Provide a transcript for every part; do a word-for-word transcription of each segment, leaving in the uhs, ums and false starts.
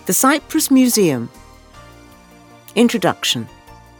The Cyprus Museum. Introduction.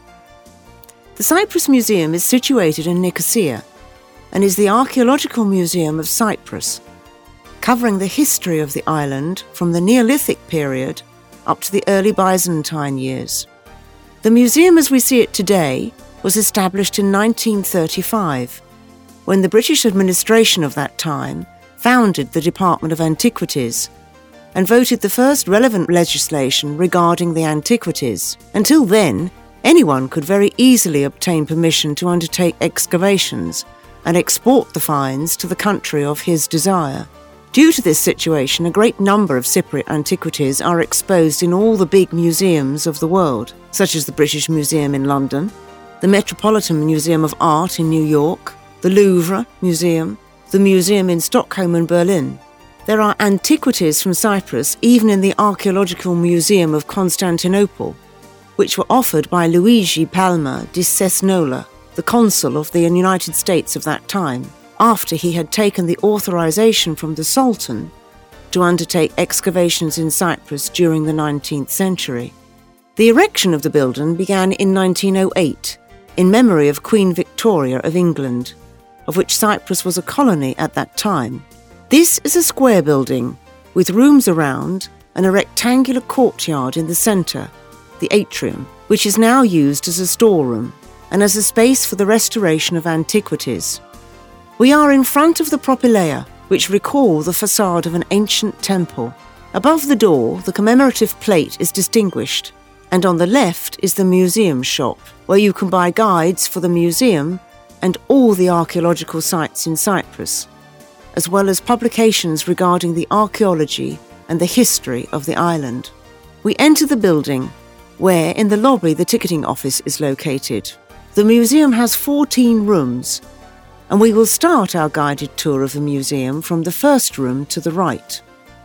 The Cyprus Museum is situated in Nicosia and is the archaeological museum of Cyprus, covering the history of the island from the Neolithic period up to the early Byzantine years. The museum as we see it today was established in nineteen thirty-five, when the British administration of that time founded the Department of Antiquities and voted the first relevant legislation regarding the antiquities. Until then, anyone could very easily obtain permission to undertake excavations and export the finds to the country of his desire. Due to this situation, a great number of Cypriot antiquities are exposed in all the big museums of the world, such as the British Museum in London, the Metropolitan Museum of Art in New York, the Louvre Museum, the museum in Stockholm and Berlin. There are antiquities from Cyprus even in the Archaeological Museum of Constantinople, which were offered by Luigi Palma di Cesnola, the consul of the United States of that time, after he had taken the authorization from the Sultan to undertake excavations in Cyprus during the nineteenth century. The erection of the building began in nineteen oh eight, in memory of Queen Victoria of England, of which Cyprus was a colony at that time. This is a square building with rooms around and a rectangular courtyard in the centre, the atrium, which is now used as a storeroom and as a space for the restoration of antiquities. We are in front of the propylaea, which recall the facade of an ancient temple. Above the door, the commemorative plate is distinguished, and on the left is the museum shop, where you can buy guides for the museum and all the archaeological sites in Cyprus, as well as publications regarding the archaeology and the history of the island. We enter the building, where in the lobby the ticketing office is located. The museum has fourteen rooms, and we will start our guided tour of the museum from the first room to the right.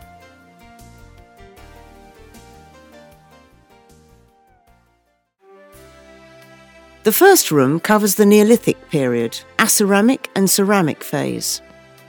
The first room covers the Neolithic period, Aceramic and Ceramic phase,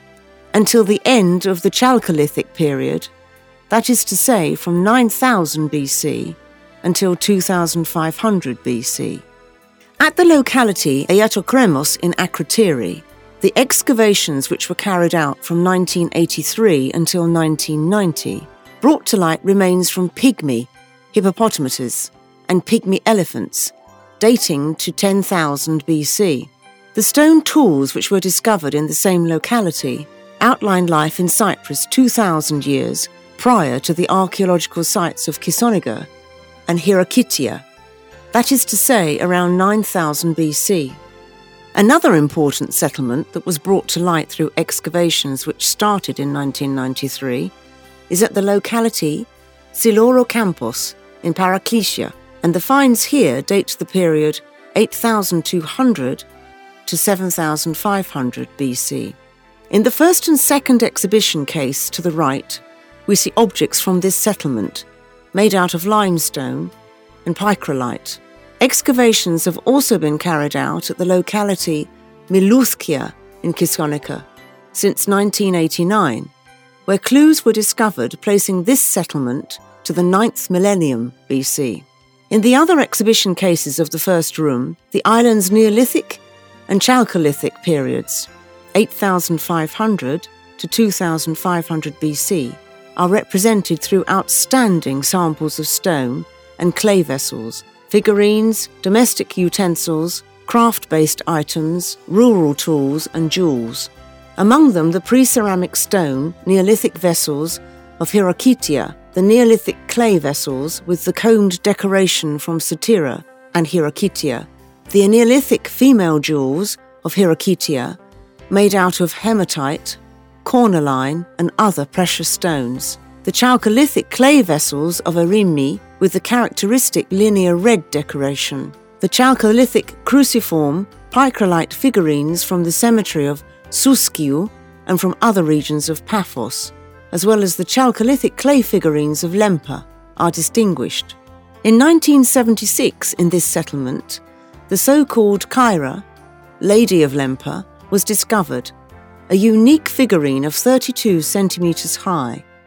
until the end of the Chalcolithic period, that is to say from nine thousand B C until two thousand five hundred B C. At the locality Ayatokremos in Akrotiri, the excavations which were carried out from nineteen eighty-three until nineteen ninety brought to light remains from pygmy hippopotamuses and pygmy elephants, dating to ten thousand B C. The stone tools which were discovered in the same locality outlined life in Cyprus two thousand years prior to the archaeological sites of Kisoniga and Hirakitia, that is to say around nine thousand B C. Another important settlement that was brought to light through excavations which started in nineteen ninety-three is at the locality Siloro Campos in Paraklesia, and the finds here date to the period eight thousand two hundred to seven thousand five hundred B C. In the first and second exhibition case to the right, we see objects from this settlement, made out of limestone and picrolite. Excavations have also been carried out at the locality Milouthkia in Kisonika since nineteen eighty-nine, where clues were discovered placing this settlement to the ninth millennium B C. In the other exhibition cases of the first room, the island's Neolithic and Chalcolithic periods, eight thousand five hundred to two thousand five hundred B C, are represented through outstanding samples of stone and clay vessels, figurines, domestic utensils, craft-based items, rural tools and jewels. Among them the pre-ceramic stone Neolithic vessels of Hirakitia, the Neolithic clay vessels with the combed decoration from Satira and Hirakitia, the Neolithic female jewels of Hirakitia made out of hematite, cornaline and other precious stones, the Chalcolithic clay vessels of Erimi with the characteristic linear red decoration, the Chalcolithic cruciform picrolite figurines from the cemetery of Souskiou and from other regions of Paphos, as well as the Chalcolithic clay figurines of Lempa, are distinguished. In nineteen seventy-six, in this settlement, the so-called Kyra, Lady of Lempa, was discovered, a unique figurine of thirty-two centimetres high.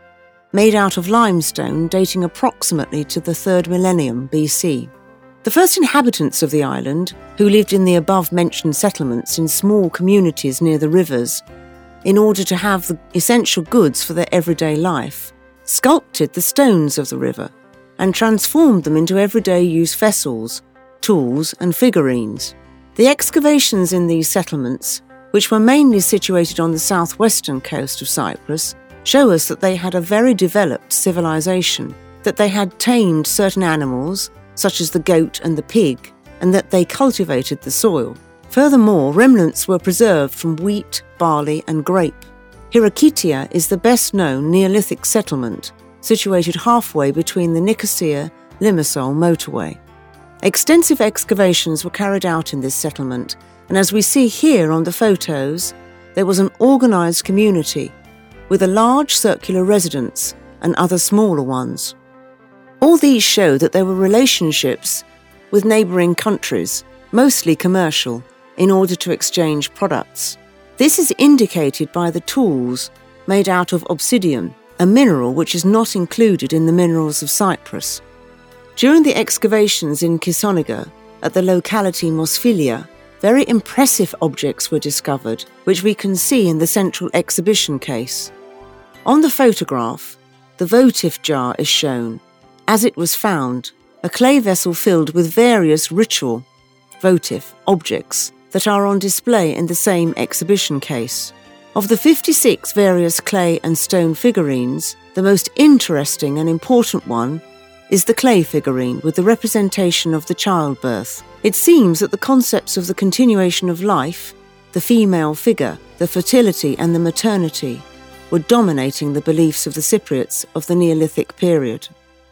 made out of limestone dating approximately to the third millennium B C. The first inhabitants of the island, who lived in the above-mentioned settlements in small communities near the rivers, in order to have the essential goods for their everyday life, sculpted the stones of the river and transformed them into everyday use vessels, tools and figurines. The excavations in these settlements, which were mainly situated on the southwestern coast of Cyprus, show us that they had a very developed civilization, that they had tamed certain animals, such as the goat and the pig, and that they cultivated the soil. Furthermore, remnants were preserved from wheat, barley and grape. Hirakitia is the best-known Neolithic settlement, situated halfway between the Nicosia-Limassol motorway. Extensive excavations were carried out in this settlement, and as we see here on the photos, there was an organised community with a large circular residence and other smaller ones. All these show that there were relationships with neighbouring countries, mostly commercial, in order to exchange products. This is indicated by the tools made out of obsidian, a mineral which is not included in the minerals of Cyprus. During the excavations in Kisoniga, at the locality Mosphilia, very impressive objects were discovered, which we can see in the central exhibition case. On the photograph, the votive jar is shown, as it was found, a clay vessel filled with various ritual, votive, objects that are on display in the same exhibition case. Of the fifty-six various clay and stone figurines, the most interesting and important one is the clay figurine with the representation of the childbirth. It seems that the concepts of the continuation of life, the female figure, the fertility and the maternity were dominating the beliefs of the Cypriots of the Neolithic period.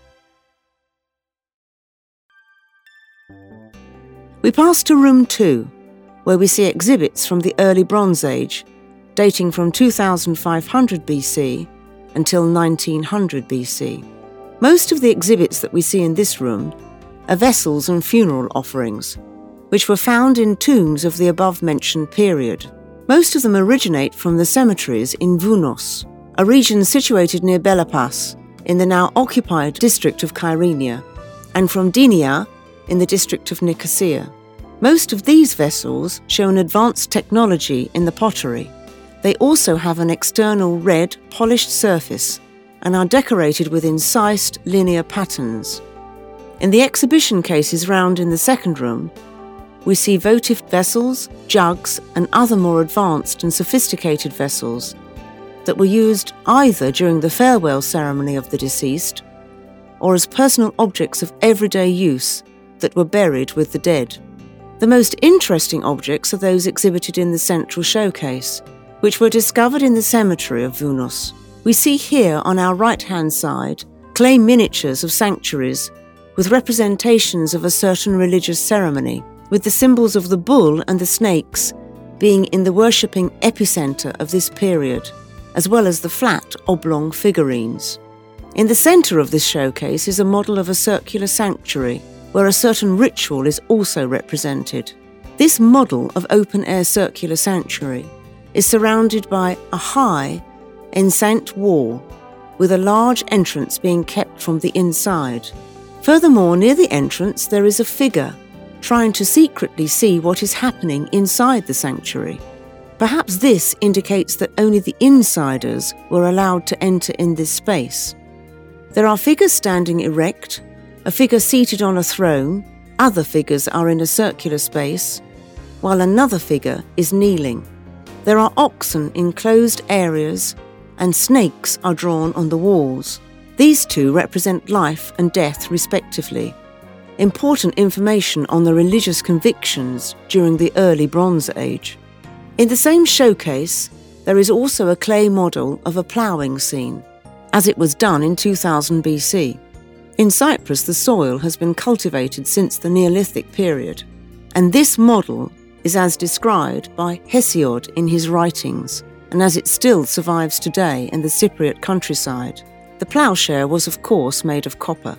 We pass to room two, where we see exhibits from the early Bronze Age, dating from two thousand five hundred B C until nineteen hundred B C. Most of the exhibits that we see in this room are vessels and funeral offerings, which were found in tombs of the above-mentioned period. Most of them originate from the cemeteries in Vounos, a region situated near Belapas, in the now occupied district of Kyrenia, and from Dinia, in the district of Nicosia. Most of these vessels show an advanced technology in the pottery. They also have an external red, polished surface and are decorated with incised linear patterns. In the exhibition cases round in the second room, we see votive vessels, jugs, and other more advanced and sophisticated vessels that were used either during the farewell ceremony of the deceased or as personal objects of everyday use that were buried with the dead. The most interesting objects are those exhibited in the central showcase, which were discovered in the cemetery of Vounos. We see here on our right-hand side clay miniatures of sanctuaries with representations of a certain religious ceremony, with the symbols of the bull and the snakes being in the worshipping epicenter of this period, as well as the flat, oblong figurines. In the center of this showcase is a model of a circular sanctuary, where a certain ritual is also represented. This model of open-air circular sanctuary is surrounded by a high, enceinte wall, with a large entrance being kept from the inside. Furthermore, near the entrance there is a figure trying to secretly see what is happening inside the sanctuary. Perhaps this indicates that only the insiders were allowed to enter in this space. There are figures standing erect, a figure seated on a throne, other figures are in a circular space, while another figure is kneeling. There are oxen in closed areas, and snakes are drawn on the walls. These two represent life and death respectively. Important information on the religious convictions during the early Bronze Age. In the same showcase, there is also a clay model of a ploughing scene, as it was done in two thousand B C. In Cyprus, the soil has been cultivated since the Neolithic period, and this model is as described by Hesiod in his writings, and as it still survives today in the Cypriot countryside. The ploughshare was of course made of copper.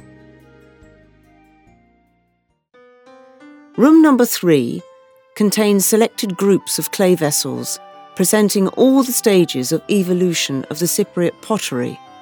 Room number three contains selected groups of clay vessels presenting all the stages of evolution of the Cypriot pottery,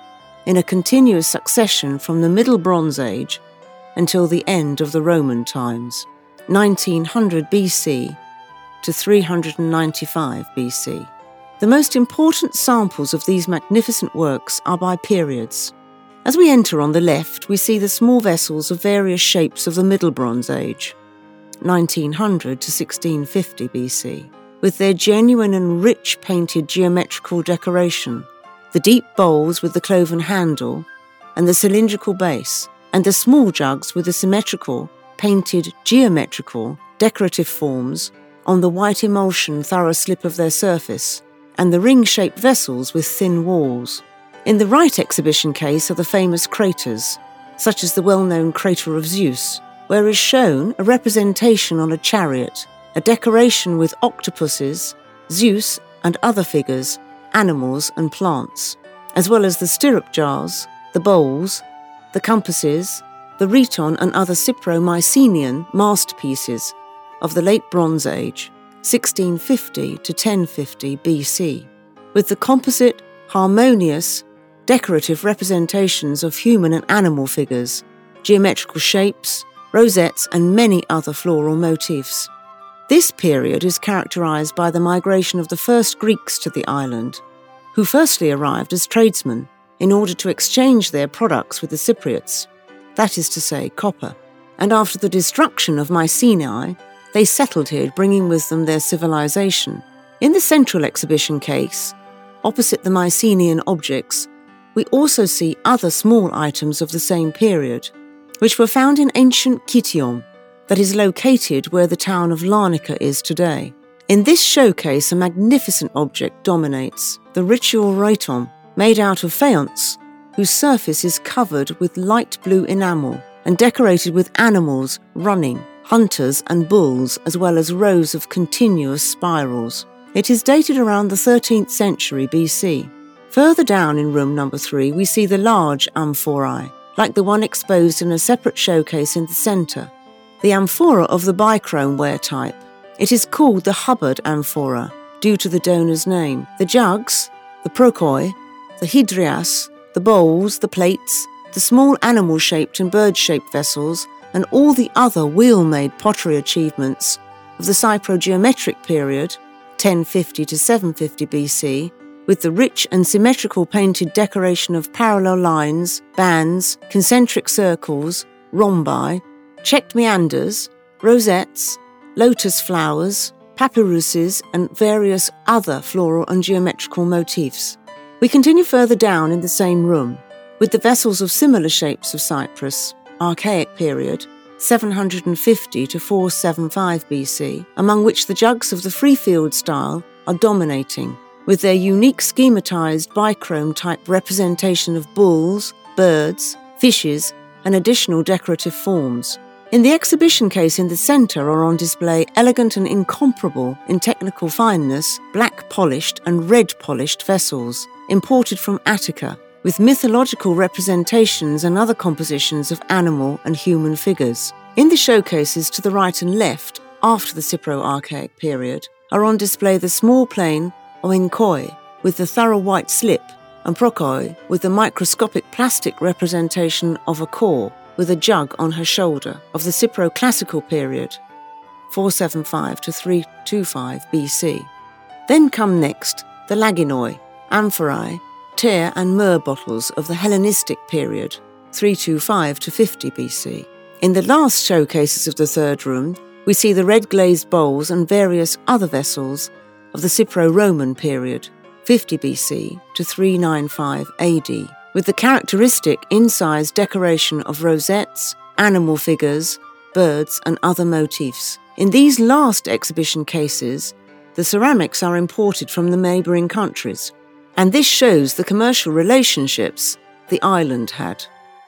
in a continuous succession from the Middle Bronze Age until the end of the Roman times, nineteen hundred B C to three hundred ninety-five B C. The most important samples of these magnificent works are by periods. As we enter on the left, we see the small vessels of various shapes of the Middle Bronze Age, nineteen hundred to sixteen fifty B C, with their genuine and rich painted geometrical decoration, the deep bowls with the cloven handle and the cylindrical base, and the small jugs with the symmetrical, painted geometrical, decorative forms on the white emulsion thorough slip of their surface, and the ring-shaped vessels with thin walls. In the right exhibition case are the famous craters, such as the well-known crater of Zeus, where is shown a representation on a chariot, a decoration with octopuses, Zeus and other figures, animals and plants, as well as the stirrup jars, the bowls, the compasses, the rheton and other Cypro-Mycenaean masterpieces of the late Bronze Age, sixteen fifty to ten fifty B C, with the composite, harmonious, decorative representations of human and animal figures, geometrical shapes, rosettes and many other floral motifs. This period is characterized by the migration of the first Greeks to the island, who firstly arrived as tradesmen in order to exchange their products with the Cypriots, that is to say, copper, and after the destruction of Mycenae, they settled here, bringing with them their civilization. In the central exhibition case, opposite the Mycenaean objects, we also see other small items of the same period, which were found in ancient Kition, that is located where the town of Larnaca is today. In this showcase, a magnificent object dominates, the ritual rheton, made out of faience, whose surface is covered with light blue enamel and decorated with animals running, hunters and bulls, as well as rows of continuous spirals. It is dated around the thirteenth century B C. Further down in room number three, we see the large amphorae, like the one exposed in a separate showcase in the centre, the amphora of the bichrome ware type. It is called the Hubbard amphora, due to the donor's name. The jugs, the prokoi, the hydrias, the bowls, the plates, the small animal-shaped and bird-shaped vessels, and all the other wheel-made pottery achievements of the Cypro-geometric period, ten fifty to seven fifty B C, with the rich and symmetrical painted decoration of parallel lines, bands, concentric circles, rhombi, checked meanders, rosettes, lotus flowers, papyruses, and various other floral and geometrical motifs. We continue further down in the same room, with the vessels of similar shapes of Cyprus, Archaic period, seven hundred fifty to four seventy-five B C, among which the jugs of the Freefield style are dominating, with their unique schematized bichrome-type representation of bulls, birds, fishes, and additional decorative forms. In the exhibition case in the centre are on display elegant and incomparable in technical fineness, black-polished and red-polished vessels, imported from Attica, with mythological representations and other compositions of animal and human figures. In the showcases to the right and left, after the Cypro-Archaic period, are on display the small plain oinkoi, with the thorough white slip, and prokoi, with the microscopic plastic representation of a core, with a jug on her shoulder, of the Cypro-Classical period, four seventy-five to three twenty-five B C. Then come next the laginoi, amphorae, tear and myrrh bottles of the Hellenistic period, three twenty-five to fifty B C. In the last showcases of the third room, we see the red glazed bowls and various other vessels of the Cypro-Roman period, fifty B C to three ninety-five A D, with the characteristic incised decoration of rosettes, animal figures, birds, and other motifs. In these last exhibition cases, the ceramics are imported from the neighbouring countries, and this shows the commercial relationships the island had.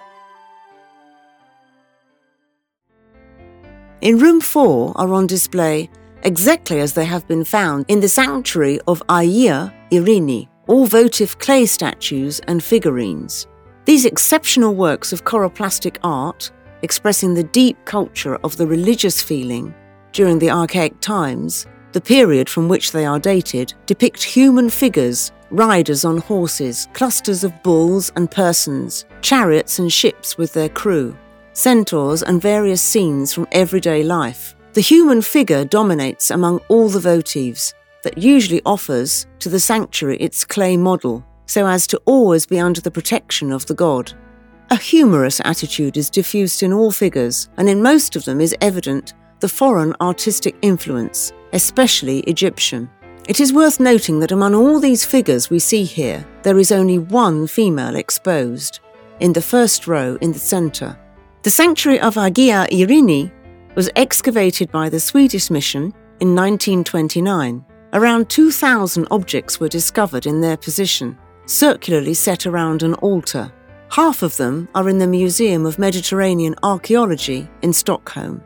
In room four are on display, exactly as they have been found in the sanctuary of Aia Irini, all votive clay statues and figurines. These exceptional works of choroplastic art, expressing the deep culture of the religious feeling during the archaic times, the period from which they are dated, depict human figures riders on horses, clusters of bulls and persons, chariots and ships with their crew, centaurs and various scenes from everyday life. The human figure dominates among all the votives that usually offers to the sanctuary its clay model, so as to always be under the protection of the god. A humorous attitude is diffused in all figures, and in most of them is evident the foreign artistic influence, especially Egyptian. It is worth noting that among all these figures we see here, there is only one female exposed, in the first row in the centre. The sanctuary of Hagia Irini was excavated by the Swedish mission in nineteen twenty-nine. Around two thousand objects were discovered in their position, circularly set around an altar. Half of them are in the Museum of Mediterranean Archaeology in Stockholm.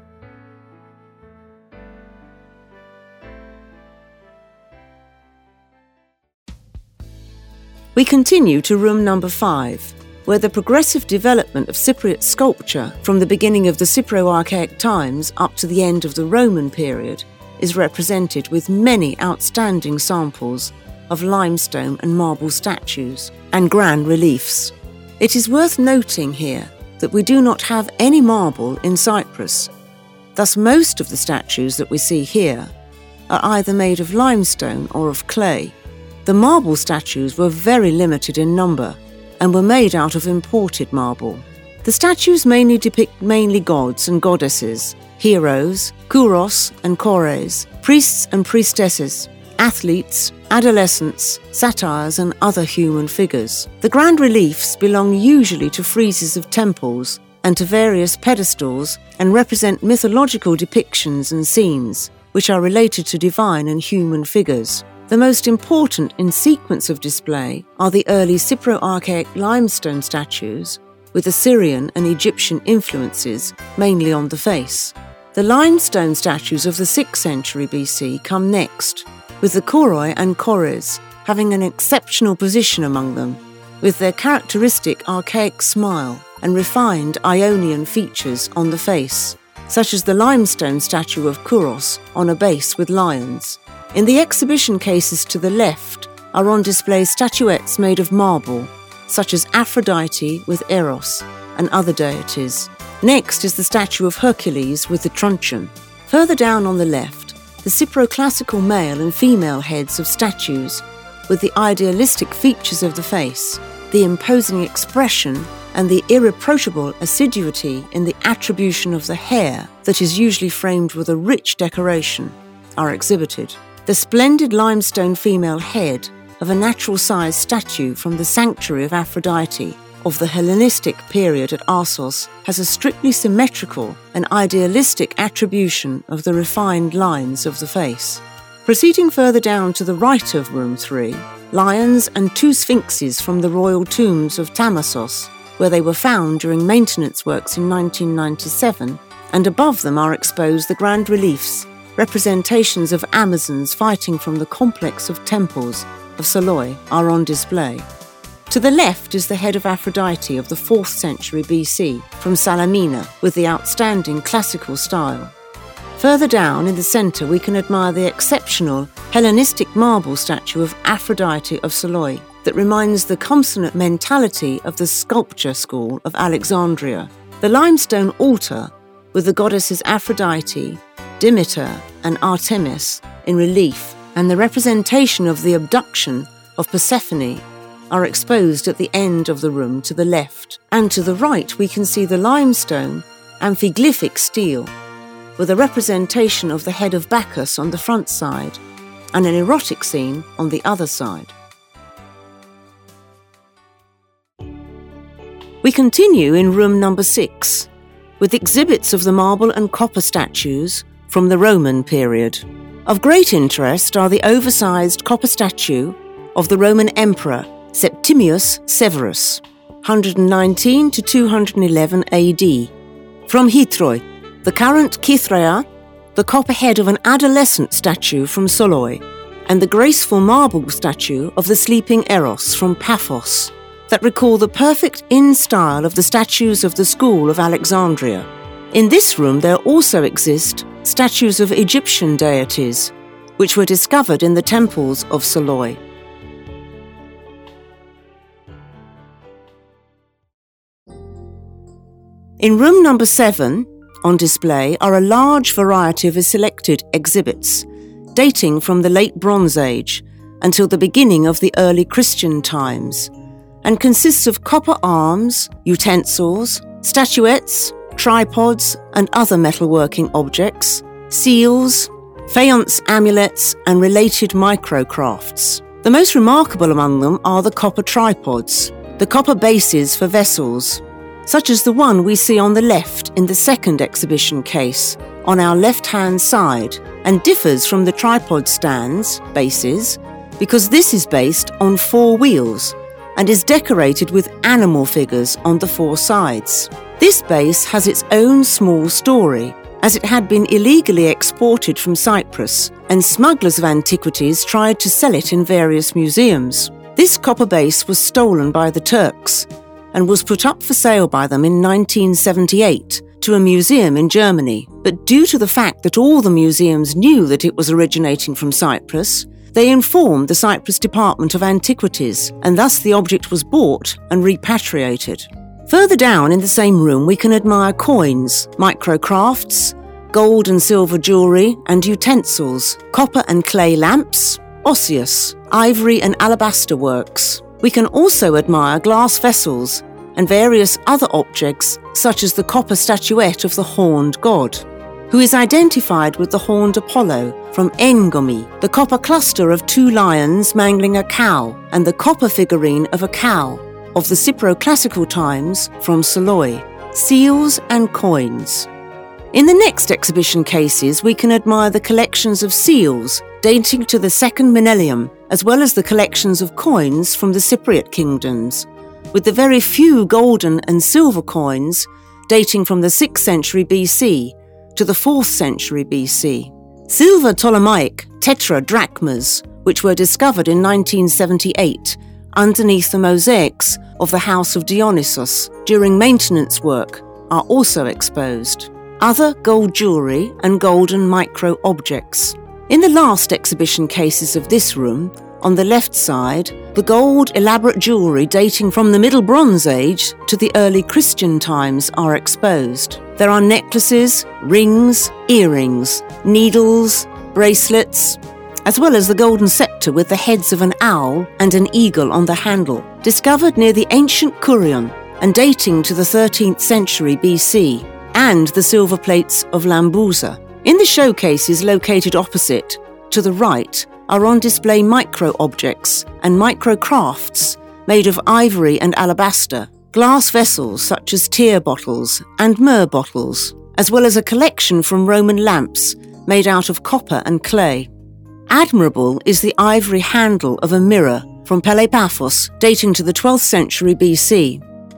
We continue to room number five, where the progressive development of Cypriot sculpture from the beginning of the Cypro-Archaic times up to the end of the Roman period is represented with many outstanding samples of limestone and marble statues and grand reliefs. It is worth noting here that we do not have any marble in Cyprus. Thus, most of the statues that we see here are either made of limestone or of clay. The marble statues were very limited in number and were made out of imported marble. The statues mainly depict mainly gods and goddesses, heroes, kouros and chores, priests and priestesses, athletes, adolescents, satyrs and other human figures. The grand reliefs belong usually to friezes of temples and to various pedestals and represent mythological depictions and scenes, which are related to divine and human figures. The most important in sequence of display are the early Cypro-Archaic limestone statues with Assyrian and Egyptian influences, mainly on the face. The limestone statues of the sixth century B C come next, with the kouroi and chores having an exceptional position among them, with their characteristic archaic smile and refined Ionian features on the face, such as the limestone statue of Kouros on a base with lions. In the exhibition cases to the left are on display statuettes made of marble, such as Aphrodite with Eros and other deities. Next is the statue of Hercules with the truncheon. Further down on the left, the Cypro-classical male and female heads of statues with the idealistic features of the face, the imposing expression and the irreproachable assiduity in the attribution of the hair that is usually framed with a rich decoration are exhibited. The splendid limestone female head of a natural-sized statue from the sanctuary of Aphrodite of the Hellenistic period at Assos has a strictly symmetrical and idealistic attribution of the refined lines of the face. Proceeding further down to the right of room three, lions and two sphinxes from the royal tombs of Tamassos, where they were found during maintenance works in nineteen ninety-seven, and above them are exposed the grand reliefs, representations of Amazons fighting from the complex of temples of Soloi are on display. To the left is the head of Aphrodite of the fourth century B C from Salamina with the outstanding classical style. Further down in the centre we can admire the exceptional Hellenistic marble statue of Aphrodite of Soloi that reminds the consonant mentality of the sculpture school of Alexandria. The limestone altar with the goddesses Aphrodite, Demeter and Artemis in relief and the representation of the abduction of Persephone are exposed at the end of the room to the left, and to the right we can see the limestone amphiglyphic stele with a representation of the head of Bacchus on the front side and an erotic scene on the other side. We continue in room number six with exhibits of the marble and copper statues from the Roman period. Of great interest are the oversized copper statue of the Roman Emperor Septimius Severus, one nineteen to two eleven A D. From Hitroi, the current Kythraea, the copper head of an adolescent statue from Soloi, and the graceful marble statue of the sleeping Eros from Paphos, that recall the perfect in-style of the statues of the school of Alexandria. In this room there also exist statues of Egyptian deities, which were discovered in the temples of Soloi. In room number seven, on display, are a large variety of selected exhibits, dating from the late Bronze Age until the beginning of the early Christian times, and consists of copper arms, utensils, statuettes, tripods and other metalworking objects, seals, faience amulets and related microcrafts. The most remarkable among them are the copper tripods, the copper bases for vessels, such as the one we see on the left in the second exhibition case, on our left-hand side, and differs from the tripod stands, bases, because this is based on four wheels and is decorated with animal figures on the four sides. This base has its own small story, as it had been illegally exported from Cyprus, and smugglers of antiquities tried to sell it in various museums. This copper base was stolen by the Turks and was put up for sale by them in nineteen seventy-eight to a museum in Germany. But due to the fact that all the museums knew that it was originating from Cyprus, they informed the Cyprus Department of Antiquities, and thus the object was bought and repatriated. Further down in the same room we can admire coins, microcrafts, gold and silver jewellery and utensils, copper and clay lamps, osseous, ivory and alabaster works. We can also admire glass vessels and various other objects such as the copper statuette of the horned god, who is identified with the horned Apollo from Engomi, the copper cluster of two lions mangling a cow, and the copper figurine of a cow of the Cypro-classical times from Saloy, seals and coins. In the next exhibition cases, we can admire the collections of seals dating to the second millennium, as well as the collections of coins from the Cypriot kingdoms, with the very few golden and silver coins dating from the sixth century B C to the fourth century B C. Silver Ptolemaic tetradrachmas, which were discovered in nineteen seventy-eight underneath the mosaics of the House of Dionysos during maintenance work, are also exposed. Other gold jewellery and golden micro-objects. In the last exhibition cases of this room, on the left side, the gold elaborate jewellery dating from the Middle Bronze Age to the early Christian times are exposed. There are necklaces, rings, earrings, needles, bracelets, as well as the golden sceptre with the heads of an owl and an eagle on the handle, discovered near the ancient Kurion and dating to the thirteenth century B C, and the silver plates of Lambuza. In the showcases located opposite, to the right, are on display micro-objects and micro-crafts made of ivory and alabaster, glass vessels such as tear bottles and myrrh bottles, as well as a collection from Roman lamps made out of copper and clay. Admirable is the ivory handle of a mirror from Pelepaphos dating to the twelfth century B C.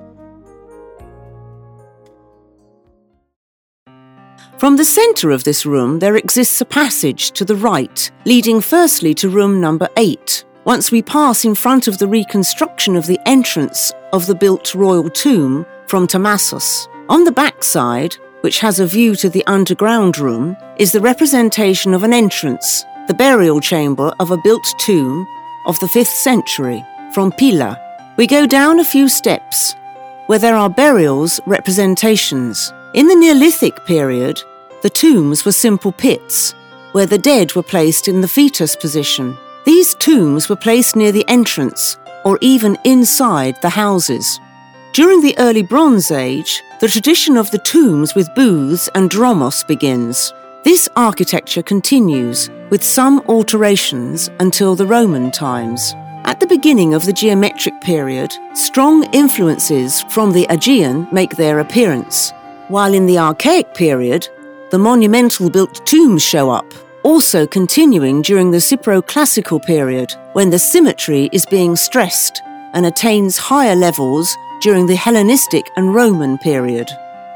From the centre of this room there exists a passage to the right, leading firstly to room number eight, once we pass in front of the reconstruction of the entrance of the built royal tomb from Tamassos. On the back side, which has a view to the underground room, is the representation of an entrance, the burial chamber of a built tomb of the fifth century, from Pila. We go down a few steps, where there are burials representations. In the Neolithic period, the tombs were simple pits, where the dead were placed in the fetus position. These tombs were placed near the entrance, or even inside the houses. During the early Bronze Age, the tradition of the tombs with booths and dromos begins. This architecture continues, with some alterations until the Roman times. At the beginning of the geometric period, strong influences from the Aegean make their appearance, while in the Archaic period, the monumental built tombs show up, also continuing during the Cypro-classical period, when the symmetry is being stressed and attains higher levels during the Hellenistic and Roman period.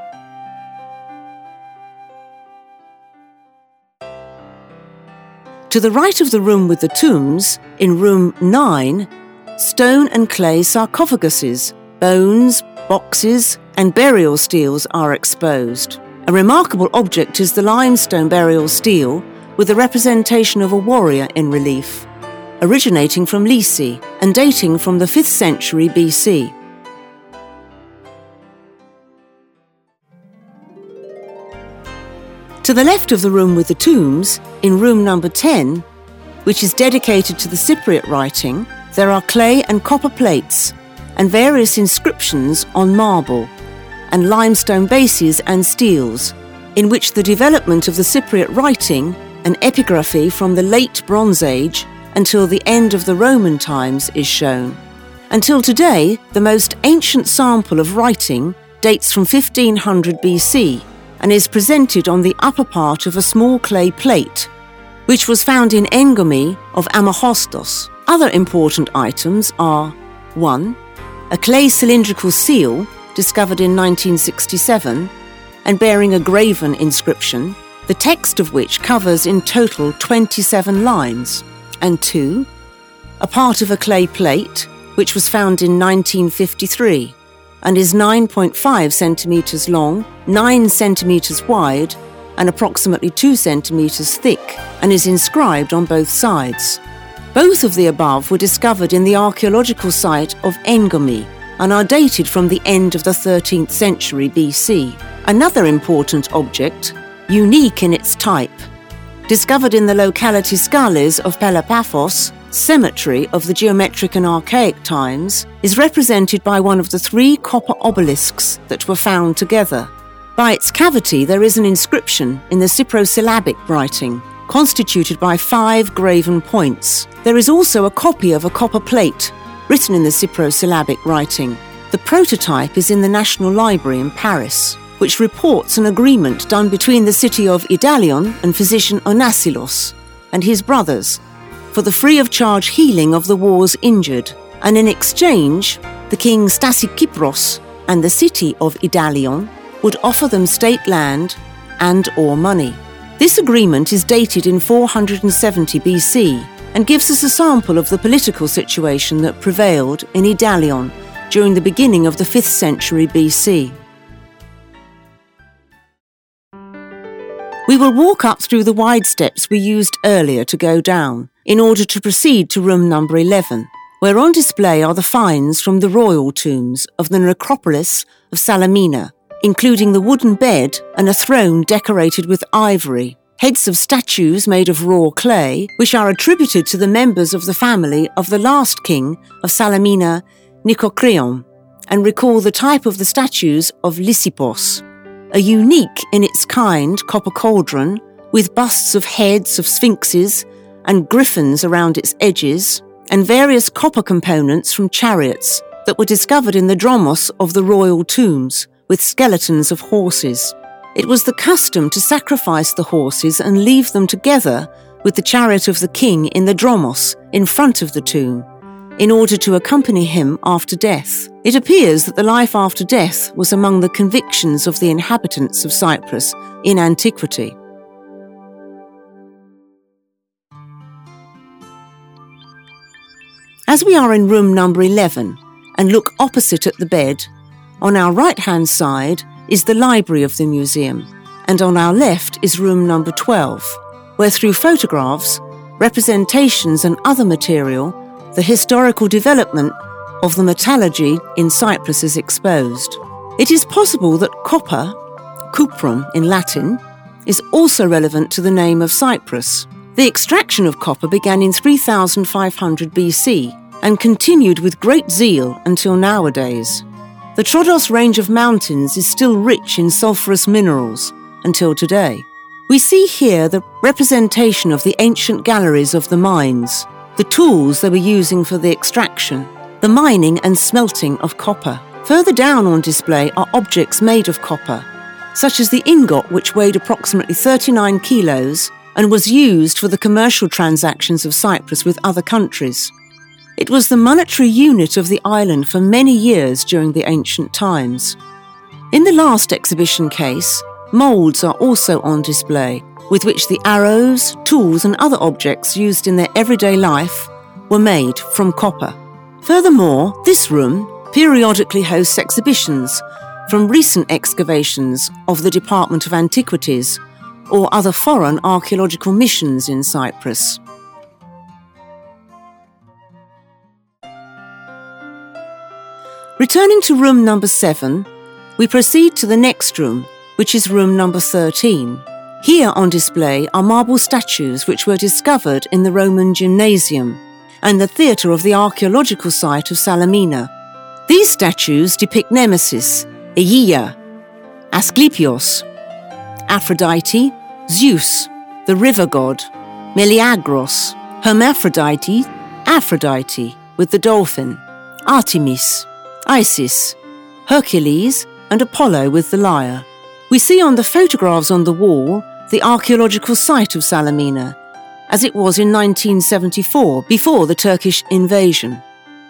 To the right of the room with the tombs, in room nine, stone and clay sarcophaguses, bones, boxes, and burial steels are exposed. A remarkable object is the limestone burial stele with a representation of a warrior in relief, originating from Lyci and dating from the fifth century B C. To the left of the room with the tombs, in room number ten, which is dedicated to the Cypriot writing, there are clay and copper plates and various inscriptions on marble and limestone bases and steels, in which the development of the Cypriot writing and epigraphy from the late Bronze Age until the end of the Roman times is shown. Until today, the most ancient sample of writing dates from fifteen hundred B C and is presented on the upper part of a small clay plate, which was found in Engomi of Amahostos. Other important items are one. A clay cylindrical seal discovered in nineteen sixty-seven and bearing a graven inscription, the text of which covers in total twenty-seven lines, and two. A part of a clay plate which was found in nineteen fifty-three and is nine point five centimetres long, nine centimetres wide and approximately two centimetres thick, and is inscribed on both sides. Both of the above were discovered in the archaeological site of Engomi and are dated from the end of the thirteenth century B C. Another important object, unique in its type, discovered in the locality Skales of Pelopaphos, cemetery of the geometric and archaic times, is represented by one of the three copper obelisks that were found together. By its cavity there is an inscription in the Cyprosyllabic writing, constituted by five graven points. There is also a copy of a copper plate written in the Cyprosyllabic writing. The prototype is in the National Library in Paris, which reports an agreement done between the city of Idalion and physician Onasilos and his brothers for the free-of-charge healing of the war's injured, and in exchange, the king Stasikypros and the city of Idalion would offer them state land and or money. This agreement is dated in four hundred seventy B C and gives us a sample of the political situation that prevailed in Idalion during the beginning of the fifth century B C. We will walk up through the wide steps we used earlier to go down, in order to proceed to room number eleven, where on display are the finds from the royal tombs of the necropolis of Salamina, including the wooden bed and a throne decorated with ivory, heads of statues made of raw clay, which are attributed to the members of the family of the last king of Salamina, Nicocreon, and recall the type of the statues of Lysippos, a unique in its kind copper cauldron with busts of heads of sphinxes and griffins around its edges, and various copper components from chariots that were discovered in the dromos of the royal tombs, with skeletons of horses. It was the custom to sacrifice the horses and leave them together with the chariot of the king in the dromos in front of the tomb, in order to accompany him after death. It appears that the life after death was among the convictions of the inhabitants of Cyprus in antiquity. As we are in room number eleven and look opposite at the bed, on our right-hand side is the library of the museum, and on our left is room number twelve, where through photographs, representations and other material, the historical development of the metallurgy in Cyprus is exposed. It is possible that copper, cuprum in Latin, is also relevant to the name of Cyprus. The extraction of copper began in three thousand five hundred B C and continued with great zeal until nowadays. The Troodos range of mountains is still rich in sulfurous minerals until today. We see here the representation of the ancient galleries of the mines, the tools they were using for the extraction, the mining and smelting of copper. Further down on display are objects made of copper, such as the ingot, which weighed approximately thirty-nine kilos and was used for the commercial transactions of Cyprus with other countries. It was the monetary unit of the island for many years during the ancient times. In the last exhibition case, moulds are also on display, with which the arrows, tools and other objects used in their everyday life were made from copper. Furthermore, this room periodically hosts exhibitions from recent excavations of the Department of Antiquities or other foreign archaeological missions in Cyprus. Returning to room number seven, we proceed to the next room, which is room number thirteen, Here on display are marble statues which were discovered in the Roman Gymnasium and the theatre of the archaeological site of Salamina. These statues depict Nemesis, Aeaea, Asclepios, Aphrodite, Zeus, the river god, Meleagros, Hermaphrodite, Aphrodite with the dolphin, Artemis, Isis, Hercules, and Apollo with the lyre. We see on the photographs on the wall the archaeological site of Salamina, as it was in nineteen seventy-four, before the Turkish invasion.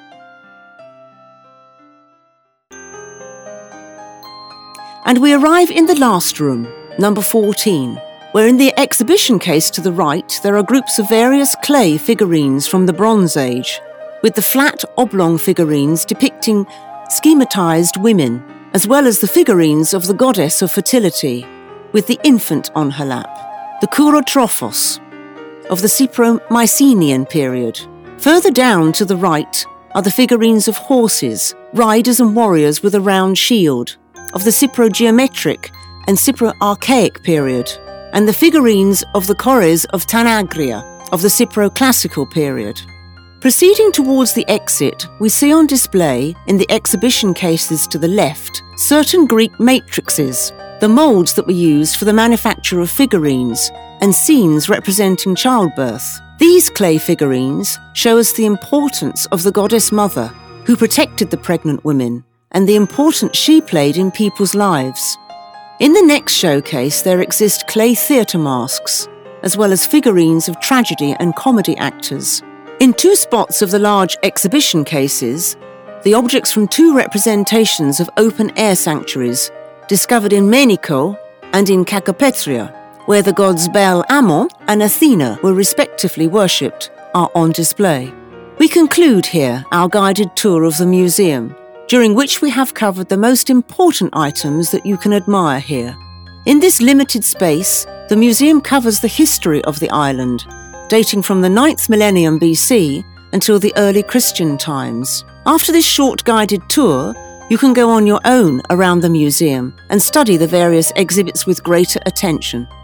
And we arrive in the last room, number fourteen, where in the exhibition case to the right there are groups of various clay figurines from the Bronze Age, with the flat oblong figurines depicting schematized women, as well as the figurines of the goddess of fertility, with the infant on her lap, the Kourotrophos, of the Cypro-Mycenaean period. Further down to the right are the figurines of horses, riders and warriors with a round shield, of the Cypro-Geometric and Cypro-Archaic period, and the figurines of the Chores of Tanagria, of the Cypro-Classical period. Proceeding towards the exit, we see on display, in the exhibition cases to the left, certain Greek matrices, the moulds that were used for the manufacture of figurines, and scenes representing childbirth. These clay figurines show us the importance of the goddess mother, who protected the pregnant women, and the importance she played in people's lives. In the next showcase, there exist clay theatre masks, as well as figurines of tragedy and comedy actors. In two spots of the large exhibition cases, the objects from two representations of open-air sanctuaries discovered in Menico and in Kakopetria, where the gods Baal Ammon and Athena were respectively worshipped, are on display. We conclude here our guided tour of the museum, during which we have covered the most important items that you can admire here. In this limited space, the museum covers the history of the island, dating from the ninth millennium B C until the early Christian times. After this short guided tour, you can go on your own around the museum and study the various exhibits with greater attention.